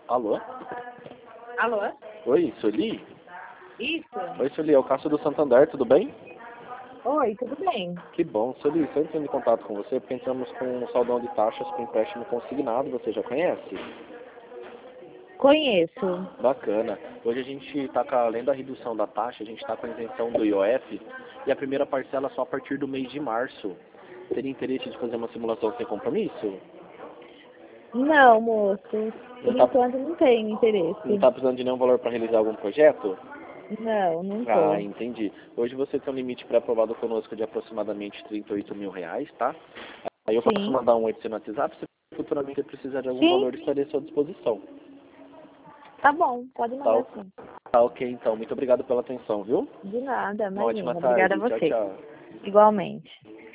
Alô? Alô? Oi, Sueli? Isso? Oi, Sueli, é o Cássio do Santander, tudo bem? Oi, tudo bem? Que bom, Sueli, estou entrando em contato com você porque entramos com um saldão de taxas para empréstimo consignado, você já conhece? Conheço. Bacana. Hoje a gente está, além da redução da taxa, a gente está com a isenção do IOF e a primeira parcela só a partir do mês de março. Teria interesse de fazer uma simulação sem compromisso? Não, moço. Não Por está enquanto não tenho não interesse. tá precisando de nenhum valor para realizar algum projeto? Não, não Ah, tô. entendi. Hoje você tem um limite pré-aprovado conosco de aproximadamente R$ 38.000, tá? Aí eu posso Sim. mandar um oi para você no WhatsApp, se futuramente você precisar de algum Sim, valor, estarei à sua disposição. tá bom. Pode Tá, mandar sim. tá ok, então. Muito obrigado pela atenção, viu? De nada, Uma ótima imagina. Obrigada a tarde. Tchau, você. tchau. Igualmente.